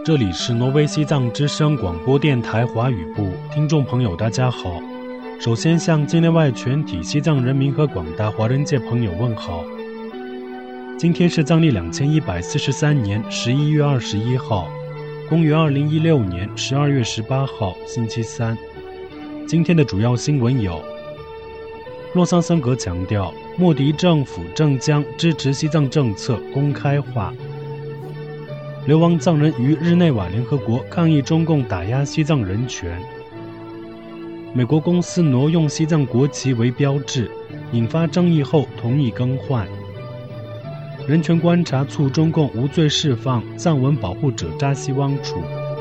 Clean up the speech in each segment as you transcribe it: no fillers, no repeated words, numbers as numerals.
这里是挪威西藏之声广播电台华语部，听众朋友大家好。首先向境内外全体西藏人民和广大华人界朋友问好。今天是藏历2143年11月21号，公元2016年12月18号，星期三。今天的主要新闻有：洛桑森格强调，莫迪政府正将支持西藏政策公开化；流亡藏人于日内瓦联合国抗议中共打压西藏人权；美国公司挪用西藏国旗为标志，引发争议后同意更换；人权观察促中共无罪释放藏文保护者扎西汪楚。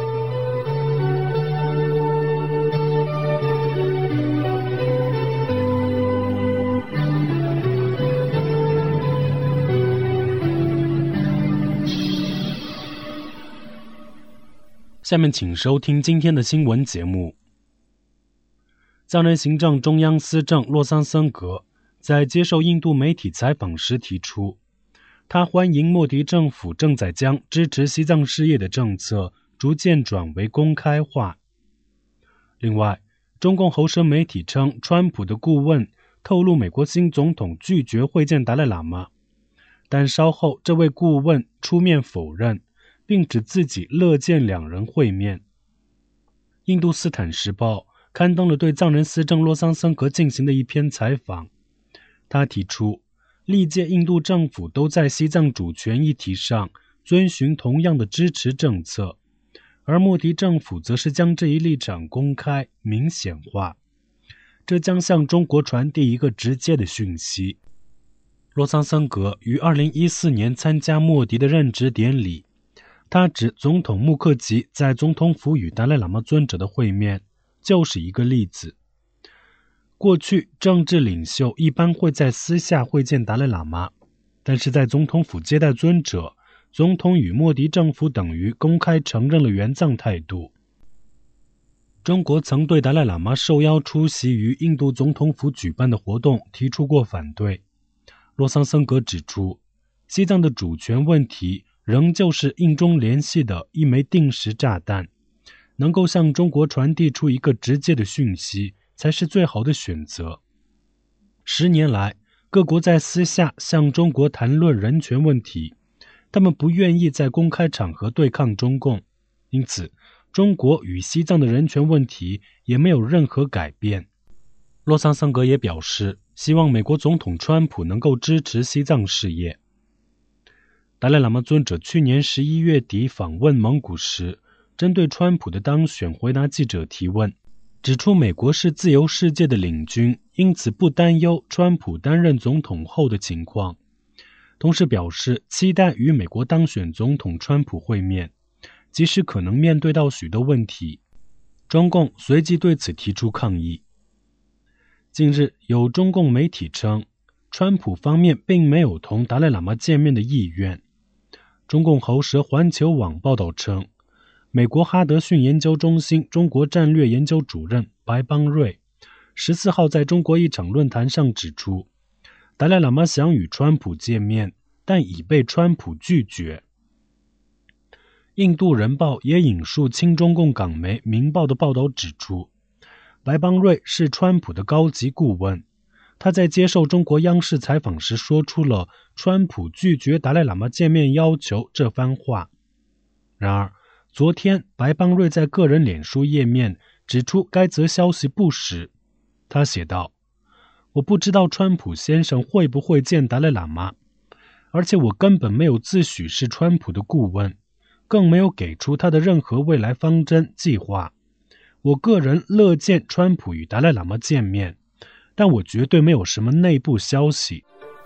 下面请收听今天的新闻节目。藏人行政中央司政洛桑森格在接受印度媒体采访时提出，他欢迎莫迪政府正在将支持西藏事业的政策逐渐转为公开化。另外，中共喉舌媒体称，川普的顾问透露美国新总统拒绝会见达赖喇嘛，但稍后这位顾问出面否认，并指自己乐见两人会面。印度斯坦时报刊登了对藏人司政洛桑森格进行的一篇采访，他提出，历届印度政府都在西藏主权议题上遵循同样的支持政策，而莫迪政府则是将这一立场公开明显化，这将向中国传递一个直接的讯息。洛桑森格于2014年参加莫迪的任职典礼，他指总统穆克吉在总统府与达赖喇嘛尊者的会面就是一个例子。过去政治领袖一般会在私下会见达赖喇嘛，但是在总统府接待尊者，总统与莫迪政府等于公开承认了援藏态度。中国曾对达赖喇嘛受邀出席于印度总统府举办的活动提出过反对。洛桑森格指出，西藏的主权问题仍旧是印中联系的一枚定时炸弹，能够向中国传递出一个直接的讯息才是最好的选择。10年来，各国在私下向中国谈论人权问题，他们不愿意在公开场合对抗中共，因此中国与西藏的人权问题也没有任何改变。洛桑森格也表示，希望美国总统川普能够支持西藏事业。达赖喇嘛尊者去年11月底访问蒙古时，针对川普的当选回答记者提问，指出美国是自由世界的领军，因此不担忧川普担任总统后的情况，同时表示期待与美国当选总统川普会面，即使可能面对到许多问题。中共随即对此提出抗议。近日有中共媒体称，川普方面并没有同达赖喇嘛见面的意愿。中共喉舌环球网报道称，美国哈德逊研究中心中国战略研究主任白邦瑞14号在中国一场论坛上指出，达赖喇嘛想与川普见面，但已被川普拒绝。印度人报也引述亲中共港媒明报的报道指出，白邦瑞是川普的高级顾问，他在接受中国央视采访时说出了川普拒绝达赖喇嘛见面要求这番话。然而，昨天白邦瑞在个人脸书页面指出该则消息不实。他写道，我不知道川普先生会不会见达赖喇嘛，而且我根本没有自诩是川普的顾问，更没有给出他的任何未来方针计划。我个人乐见川普与达赖喇嘛见面，但我绝对没有什么内部消息。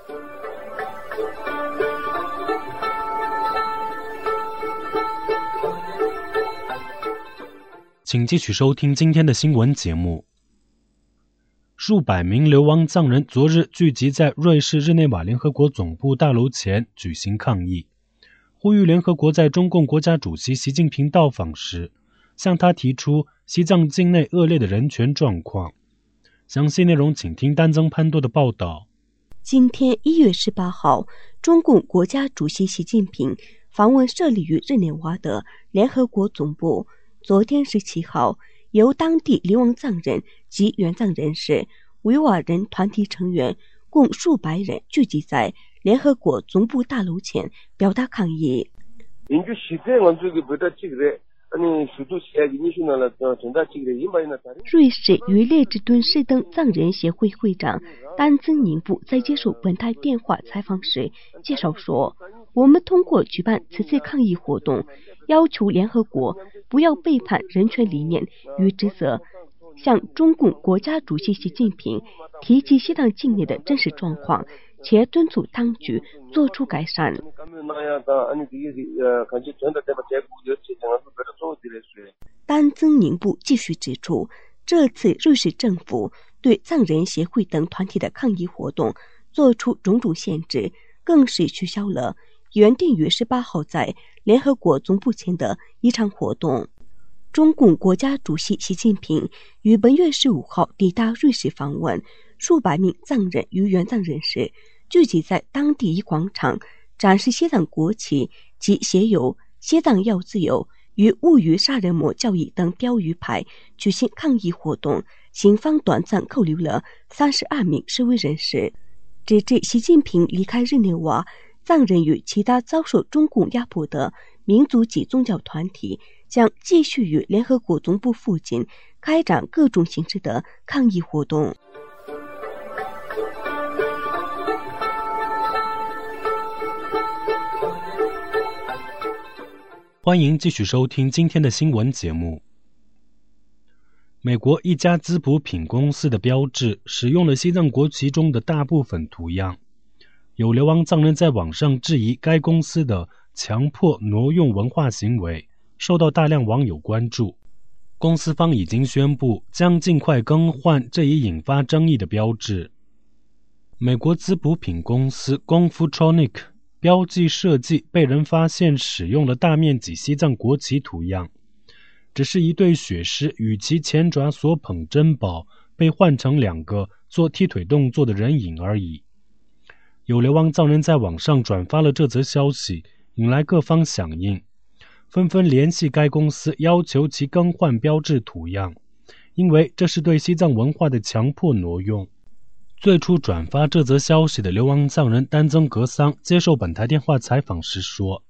请继续收听今天的新闻节目。数百名流亡藏人昨日聚集在瑞士日内瓦联合国总部大楼前举行抗议，呼吁联合国在中共国家主席习近平到访时，向他提出西藏境内恶劣的人权状况。详细内容请听丹增潘多的报道。 今天1月18号，中共国家主席习近平访问设立于日内瓦的联合国总部。昨天17号，由当地流亡藏人及援藏人士、维吾尔人团体成员共数百人聚集在联合国总部大楼前表达抗议。瑞士与列支敦士登藏人协会会长丹增宁布在接受本台电话采访时介绍说，我们通过举办此次抗议活动，要求联合国不要背叛人权理念与职责，向中共国家主席习近平提起西藏境内的真实状况，且敦促当局做出改善。丹增宁布继续指出，这次瑞士政府对藏人协会等团体的抗议活动做出种种限制，更是取消了原定于18号在联合国总部前的一场活动。中共国家主席习近平于本月15号抵达瑞士访问，数百名藏人与援藏人士聚集在当地一广场，展示西藏国旗及写有“西藏要自由”与“勿与杀人魔交易”等标语牌，举行抗议活动。警方短暂扣留了32名示威人士。直至习近平离开日内瓦，藏人与其他遭受中共压迫的民族及宗教团体将继续于联合国总部附近开展各种形式的抗议活动。 欢迎继续收听今天的新闻节目。美国一家滋补品公司的标志使用了西藏国旗中的大部分图样，有流亡藏人在网上质疑该公司的强迫挪用文化行为，受到大量网友关注。公司方已经宣布将尽快更换这一引发争议的标志。美国滋补品公司 Gongfutronic 标记设计被人发现使用了大面积西藏国旗图样，只是一对雪狮与其前爪所捧珍宝被换成2个做踢腿动作的人影而已。有流亡藏人在网上转发了这则消息，引来各方响应，纷纷联系该公司要求其更换标志图样，因为这是对西藏文化的强迫挪用。最初转发这则消息的流亡藏人丹增格桑接受本台电话采访时说，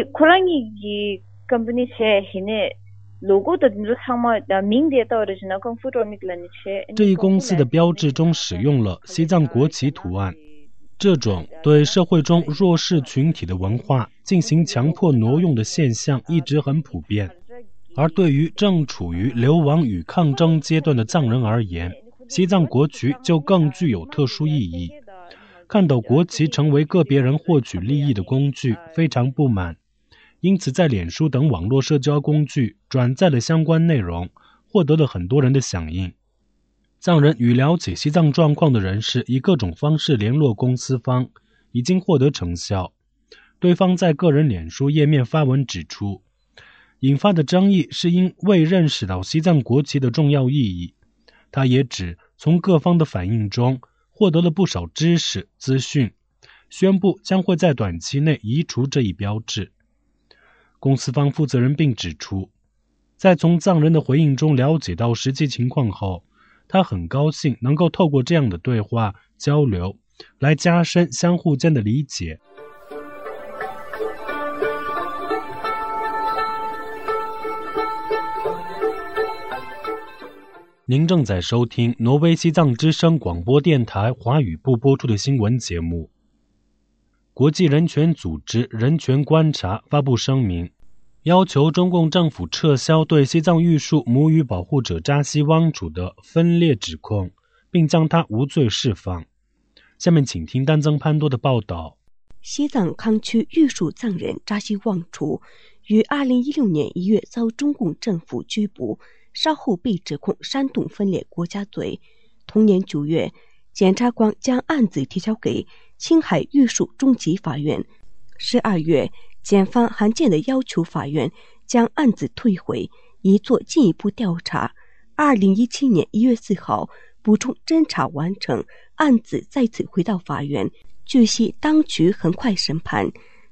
这一公司的标志中使用了西藏国旗图案，这种对社会中弱势群体的文化进行强迫挪用的现象一直很普遍，而对于正处于流亡与抗争阶段的藏人而言，西藏国旗就更具有特殊意义。看到国旗成为个别人获取利益的工具，非常不满，因此在脸书等网络社交工具转载了相关内容，获得了很多人的响应。藏人与了解西藏状况的人士以各种方式联络公司方，已经获得成效。对方在个人脸书页面发文指出，引发的争议是因未认识到西藏国旗的重要意义。他也指从各方的反应中获得了不少知识资讯，宣布将会在短期内移除这一标志。公司方负责人并指出，在从藏人的回应中了解到实际情况后，他很高兴能够透过这样的对话交流来加深相互间的理解。您正在收听挪威西藏之声广播电台华语部播出的新闻节目。国际人权组织人权观察发布声明，要求中共政府撤销对西藏玉树母语保护者扎西汪主的分裂指控，并将他无罪释放。下面请听丹增潘多的报道。 西藏康区玉树藏人扎西汪主于2016年1月遭中共政府拘捕，稍后被指控煽动分裂国家罪。同年9月，检察官将案子提交给青海玉树中级法院。12月，检方罕见地要求法院将案子退回，以作进一步调查。2017年1月4号，补充侦查完成，案子再次回到法院。据悉，当局很快审判。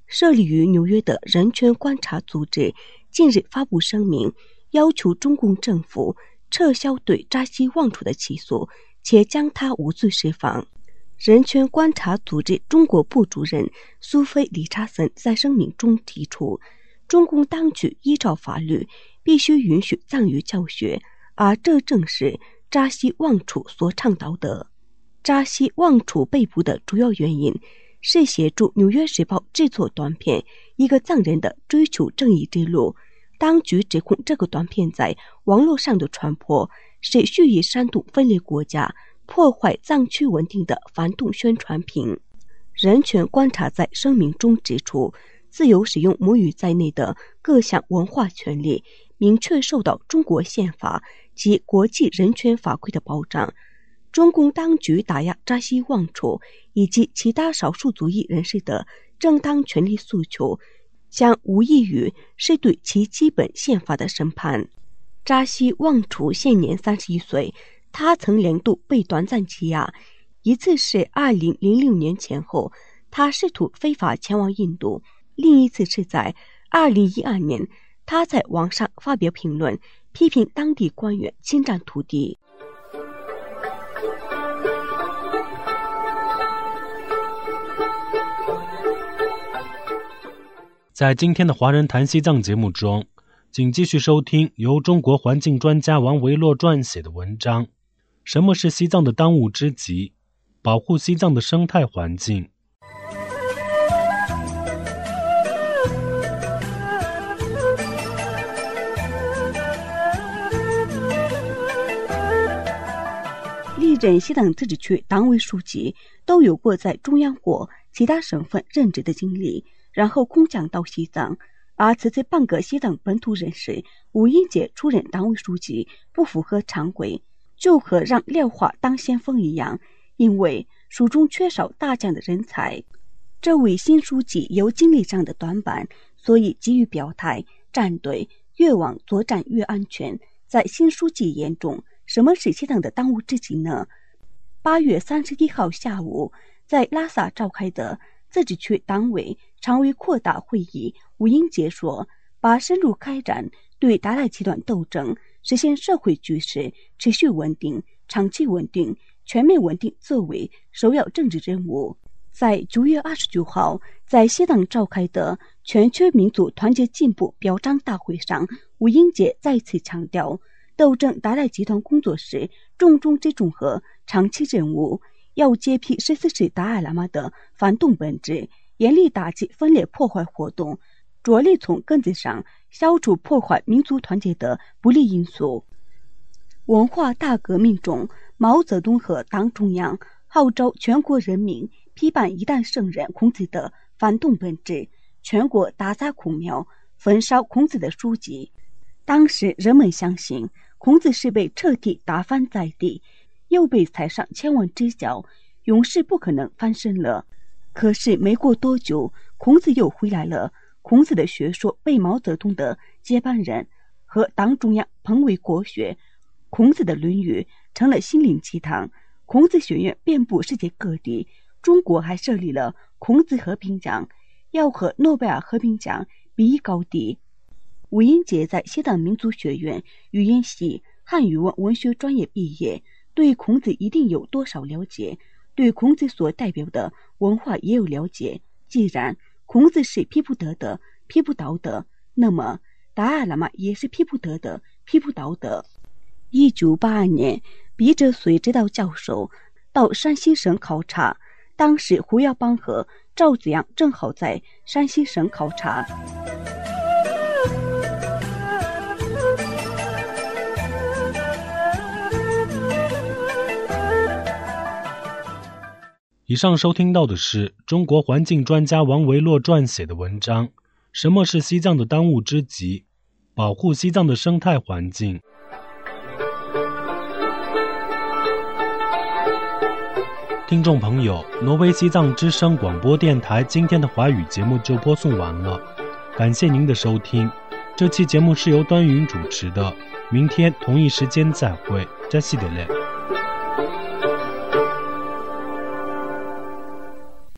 设立于纽约的人权观察组织近日发布声明，要求中共政府撤销对扎西旺楚的起诉，且将他无罪释放。人权观察组织中国部主任苏菲·理查森在声明中提出，中共当局依照法律必须允许藏语教学，而这正是扎西旺楚所倡导的。扎西旺楚被捕的主要原因是协助《纽约时报》制作短片《一个藏人的追求正义之路》。当局指控这个短片在网络上的传播是蓄意煽动分裂国家、破坏藏区稳定的反动宣传品。人权观察在声明中指出，自由使用母语在内的各项文化权利明确受到中国宪法及国际人权法规的保障。中共当局打压扎西旺楚以及其他少数族裔人士的正当权利诉求，将无异于是对其基本宪法的审判。扎西旺楚现年31岁，他曾2度被短暂羁押，一次是2006年前后，他试图非法前往印度；另一次是在2012年，他在网上发表评论，批评当地官员侵占土地。 在今天的华人谈西藏节目中，请继续收听由中国环境专家王维洛撰写的文章《什么是西藏的当务之急？保护西藏的生态环境》。 历任西藏自治区党委书记都有过在中央或其他省份任职的经历，然后空降到西藏，而此次半个西藏本土人士吴英杰出任党委书记不符合常规，就和让廖化当先锋一样，因为蜀中缺少大将的人才。这位新书记有经历上的短板，所以急于表态，站队越往左站越安全。在新书记眼中，什么是西藏的当务之急呢？8月31号下午，在拉萨召开的自治区党委常委扩大会议，吴英杰说，把深入开展对达赖集团斗争，实现社会局势持续稳定、长期稳定、全面稳定作为首要政治任务。在9月29号在西藏召开的全区民族团结进步表彰大会上，吴英杰再次强调，斗争达赖集团工作是重中之重和长期任务，要揭批14世达赖喇嘛的反动本质，严厉打击分裂破坏活动，着力从根子上消除破坏民族团结的不利因素。文化大革命中，毛泽东和党中央号召全国人民批判一旦圣人孔子的反动本质，全国打砸孔庙，焚烧孔子的书籍。当时人们相信孔子是被彻底打翻在地，又被踩上千万只脚，永世不可能翻身了。可是没过多久，孔子又回来了。孔子的学说被毛泽东的接班人和党中央捧为国学，孔子的《论语》成了心灵鸡汤。孔子学院遍布世界各地，中国还设立了孔子和平奖，要和诺贝尔和平奖比一高低。吴英杰在西藏民族学院语言系汉语文学专业毕业，对孔子一定有多少了解，对孔子所代表的文化也有了解。既然孔子是批不得的、批不倒的，那么达赖喇嘛也是批不得的、批不倒的。1982年，笔者随指导教授到山西省考察，当时胡耀邦和赵子阳正好在山西省考察。 以上收听到的是中国环境专家王维洛撰写的文章《什么是西藏的当务之急？保护西藏的生态环境》。听众朋友，挪威西藏之声广播电台今天的华语节目就播送完了，感谢您的收听。这期节目是由端云主持的，明天同一时间再会，扎西德勒。